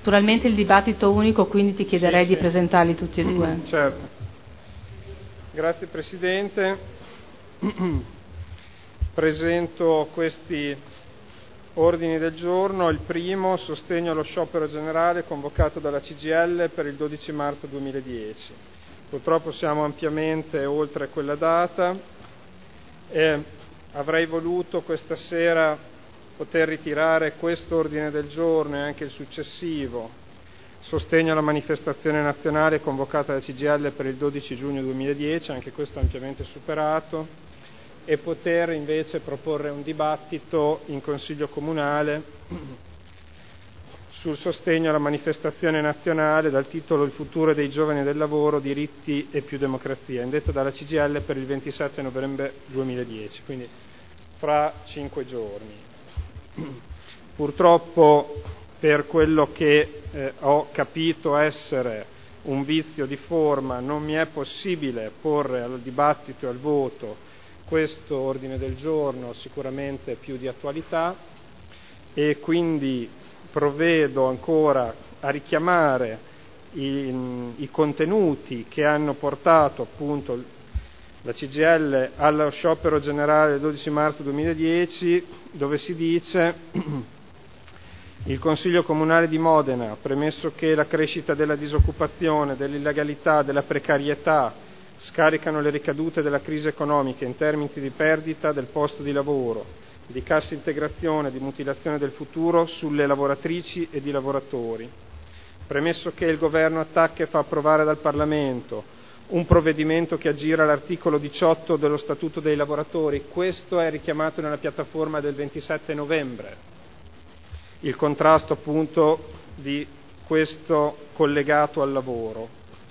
Naturalmente il dibattito unico, quindi ti chiederei Sì, di sì. presentarli tutti e due. Certo. Grazie Presidente. Presento questi ordini del giorno. Il primo, sostegno allo sciopero generale convocato dalla CGIL per il 12 marzo 2010. Purtroppo siamo ampiamente oltre quella data e avrei voluto questa sera poter ritirare questo ordine del giorno e anche il successivo, sostegno alla manifestazione nazionale convocata dalla CGIL per il 12 giugno 2010, anche questo ampiamente superato, e poter invece proporre un dibattito in Consiglio Comunale sul sostegno alla manifestazione nazionale dal titolo Il futuro dei giovani e del lavoro, diritti e più democrazia, indetto dalla CGIL per il 27 novembre 2010, quindi fra 5 giorni. Purtroppo, per quello che ho capito essere un vizio di forma, non mi è possibile porre al dibattito e al voto questo ordine del giorno, sicuramente più di attualità, e quindi provvedo ancora a richiamare i contenuti che hanno portato appunto la CGIL allo sciopero generale del 12 marzo 2010, dove si dice: il Consiglio Comunale di Modena, premesso che la crescita della disoccupazione, dell'illegalità, della precarietà scaricano le ricadute della crisi economica in termini di perdita del posto di lavoro, di cassa integrazione, di mutilazione del futuro sulle lavoratrici ed i lavoratori, premesso che il Governo attacca e fa approvare dal Parlamento un provvedimento che aggira l'articolo 18 dello Statuto dei lavoratori, questo è richiamato nella piattaforma del 27 novembre, il contrasto appunto di questo collegato al lavoro,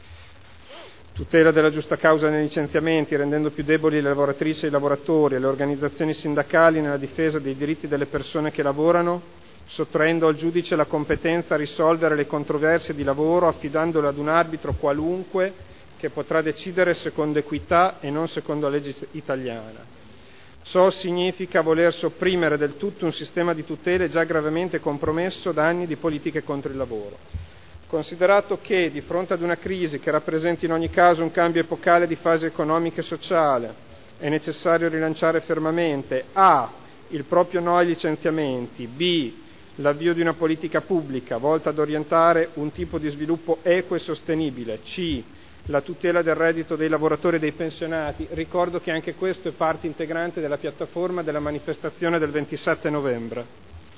tutela della giusta causa nei licenziamenti, rendendo più deboli le lavoratrici e i lavoratori e le organizzazioni sindacali nella difesa dei diritti delle persone che lavorano, sottraendo al giudice la competenza a risolvere le controversie di lavoro, affidandole ad un arbitro qualunque che potrà decidere secondo equità e non secondo la legge italiana. Ciò significa voler sopprimere del tutto un sistema di tutele già gravemente compromesso da anni di politiche contro il lavoro. Considerato che, di fronte ad una crisi che rappresenta in ogni caso un cambio epocale di fase economica e sociale, è necessario rilanciare fermamente a. il proprio no ai licenziamenti, b. l'avvio di una politica pubblica volta ad orientare un tipo di sviluppo equo e sostenibile, c. la tutela del reddito dei lavoratori e dei pensionati. Ricordo che anche questo è parte integrante della piattaforma della manifestazione del 27 novembre.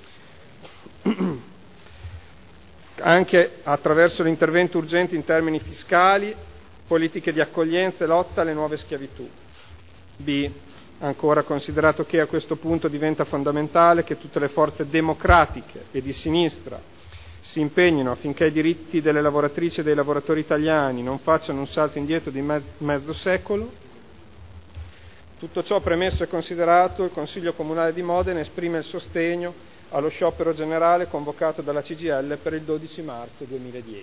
Anche attraverso l'intervento urgente in termini fiscali, politiche di accoglienza e lotta alle nuove schiavitù. B. Ancora, considerato che a questo punto diventa fondamentale che tutte le forze democratiche e di sinistra si impegnino affinché i diritti delle lavoratrici e dei lavoratori italiani non facciano un salto indietro di mezzo secolo. Tutto ciò premesso e considerato, il Consiglio Comunale di Modena esprime il sostegno allo sciopero generale convocato dalla CGIL per il 12 marzo 2010.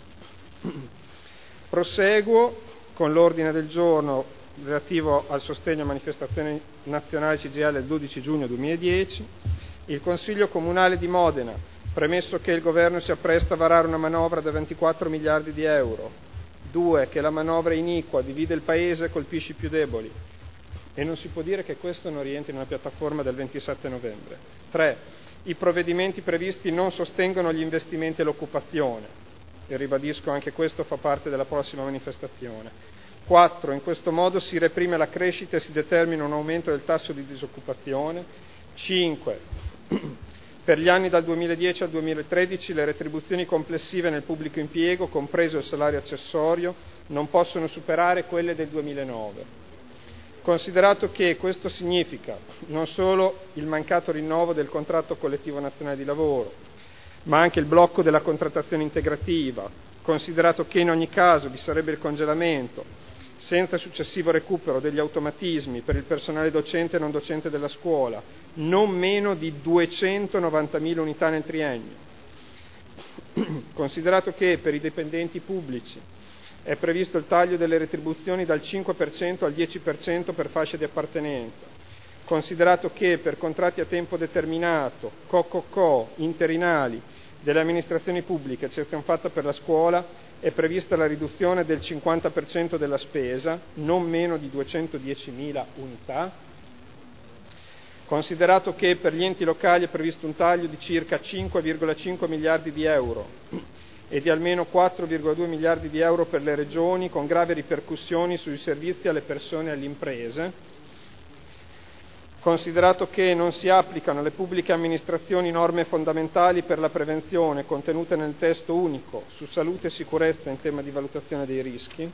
Proseguo con l'ordine del giorno relativo al sostegno a manifestazione nazionale CGIL il 12 giugno 2010. Il Consiglio Comunale di Modena, premesso che il Governo si appresta a varare una manovra da 24 miliardi di euro, 2. che la manovra è iniqua, divide il Paese e colpisce i più deboli, e non si può dire che questo non rientri nella piattaforma del 27 novembre, 3. i provvedimenti previsti non sostengono gli investimenti e l'occupazione, e ribadisco anche questo fa parte della prossima manifestazione, 4. in questo modo si reprime la crescita e si determina un aumento del tasso di disoccupazione, 5. per gli anni dal 2010 al 2013 le retribuzioni complessive nel pubblico impiego, compreso il salario accessorio, non possono superare quelle del 2009. Considerato che questo significa non solo il mancato rinnovo del contratto collettivo nazionale di lavoro, ma anche il blocco della contrattazione integrativa, considerato che in ogni caso vi sarebbe il congelamento, senza successivo recupero degli automatismi per il personale docente e non docente della scuola, non meno di 290.000 unità nel triennio, considerato che per i dipendenti pubblici è previsto il taglio delle retribuzioni dal 5% al 10% per fasce di appartenenza, considerato che per contratti a tempo determinato, co-co-co, interinali, delle amministrazioni pubbliche, eccezion fatta per la scuola, è prevista la riduzione del 50% della spesa, non meno di 210.000 unità. Considerato che per gli enti locali è previsto un taglio di circa 5,5 miliardi di euro e di almeno 4,2 miliardi di euro per le regioni, con gravi ripercussioni sui servizi alle persone e alle imprese. Considerato che non si applicano alle pubbliche amministrazioni norme fondamentali per la prevenzione contenute nel testo unico su salute e sicurezza in tema di valutazione dei rischi.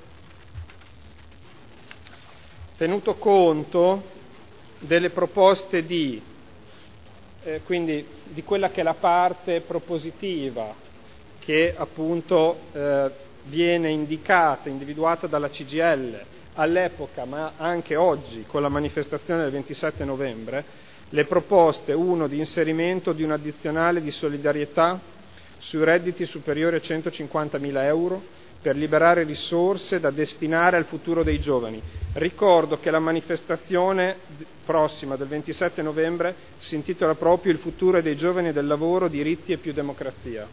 Tenuto conto delle proposte quindi di quella che è la parte propositiva che appunto viene individuata dalla CGIL all'epoca, ma anche oggi con la manifestazione del 27 novembre, le proposte: 1. Di inserimento di un addizionale di solidarietà sui redditi superiori a 150.000 euro per liberare risorse da destinare al futuro dei giovani. Ricordo che la manifestazione prossima del 27 novembre si intitola proprio Il futuro dei giovani e del lavoro, diritti e più democrazia.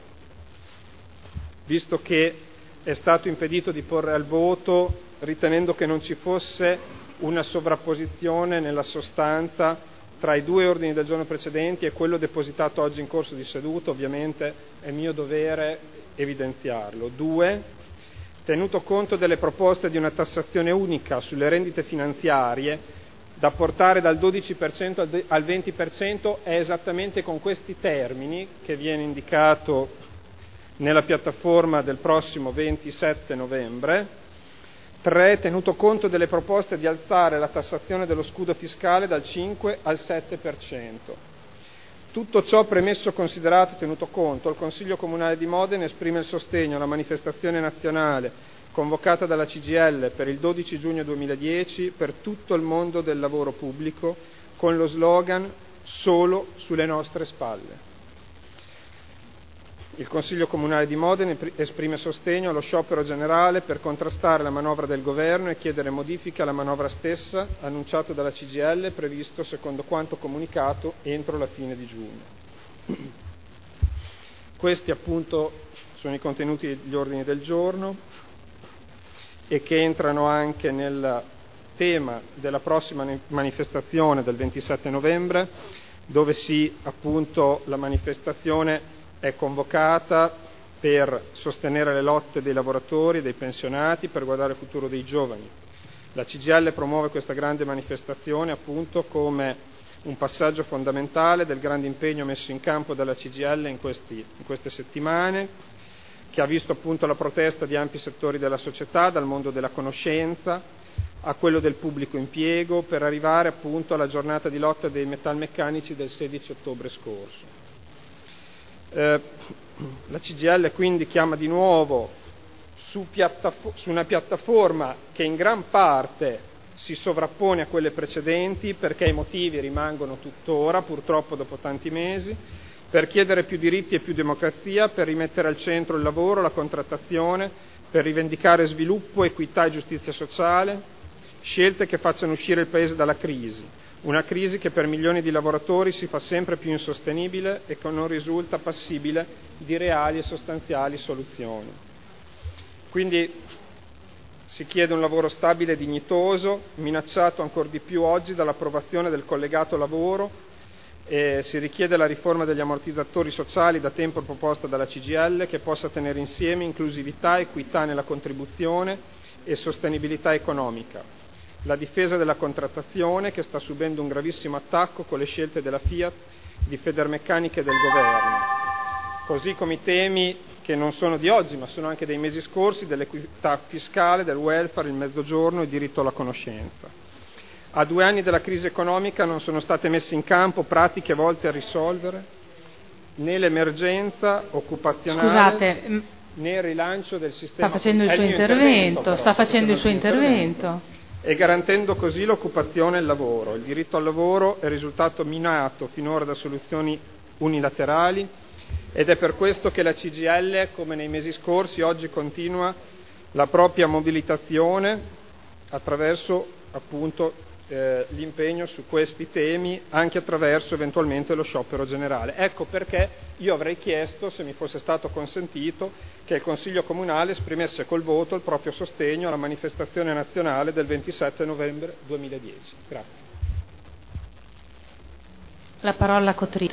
Visto che è stato impedito di porre al voto, ritenendo che non ci fosse una sovrapposizione nella sostanza tra i due ordini del giorno precedenti e quello depositato oggi in corso di seduta, ovviamente è mio dovere evidenziarlo. 2. Tenuto conto delle proposte di una tassazione unica sulle rendite finanziarie da portare dal 12% al 20%, è esattamente con questi termini che viene indicato nella piattaforma del prossimo 27 novembre. 3. Tenuto conto delle proposte di alzare la tassazione dello scudo fiscale dal 5 al 7%. Tutto ciò premesso, considerato e tenuto conto, il Consiglio Comunale di Modena esprime il sostegno alla manifestazione nazionale convocata dalla CGIL per il 12 giugno 2010 per tutto il mondo del lavoro pubblico, con lo slogan «Solo sulle nostre spalle». Il Consiglio Comunale di Modena esprime sostegno allo sciopero generale per contrastare la manovra del Governo e chiedere modifiche alla manovra stessa, annunciato dalla CGIL, previsto, secondo quanto comunicato, entro la fine di giugno. Questi appunto sono i contenuti degli ordini del giorno e che entrano anche nel tema della prossima manifestazione del 27 novembre, dove la manifestazione è convocata per sostenere le lotte dei lavoratori e dei pensionati, per guardare il futuro dei giovani. La CGIL promuove questa grande manifestazione appunto come un passaggio fondamentale del grande impegno messo in campo dalla CGIL in queste settimane, che ha visto appunto la protesta di ampi settori della società, dal mondo della conoscenza a quello del pubblico impiego, per arrivare appunto alla giornata di lotta dei metalmeccanici del 16 ottobre scorso. La CGIL quindi chiama di nuovo su una piattaforma che in gran parte si sovrappone a quelle precedenti, perché i motivi rimangono tuttora, purtroppo dopo tanti mesi, per chiedere più diritti e più democrazia, per rimettere al centro il lavoro, la contrattazione, per rivendicare sviluppo, equità e giustizia sociale, scelte che facciano uscire il Paese dalla crisi. Una crisi che per milioni di lavoratori si fa sempre più insostenibile e che non risulta passibile di reali e sostanziali soluzioni. Quindi si chiede un lavoro stabile e dignitoso, minacciato ancor di più oggi dall'approvazione del collegato lavoro, e si richiede la riforma degli ammortizzatori sociali da tempo proposta dalla CGIL, che possa tenere insieme inclusività, equità nella contribuzione e sostenibilità economica. La difesa della contrattazione, che sta subendo un gravissimo attacco con le scelte della Fiat, di Federmeccanica e del Governo, così come i temi che non sono di oggi ma sono anche dei mesi scorsi, dell'equità fiscale, del welfare, il mezzogiorno e il diritto alla conoscenza. A 2 anni dalla crisi economica non sono state messe in campo pratiche volte a risolvere né l'emergenza occupazionale né il rilancio del sistema. Sta facendo il suo intervento. E garantendo così l'occupazione e il lavoro. Il diritto al lavoro è risultato minato finora da soluzioni unilaterali ed è per questo che la CGIL, come nei mesi scorsi, oggi continua la propria mobilitazione attraverso appunto l'impegno su questi temi anche attraverso eventualmente lo sciopero generale. Ecco perché io avrei chiesto, se mi fosse stato consentito, che il Consiglio Comunale esprimesse col voto il proprio sostegno alla manifestazione nazionale del 27 novembre 2010. Grazie. La parola a Cotrito.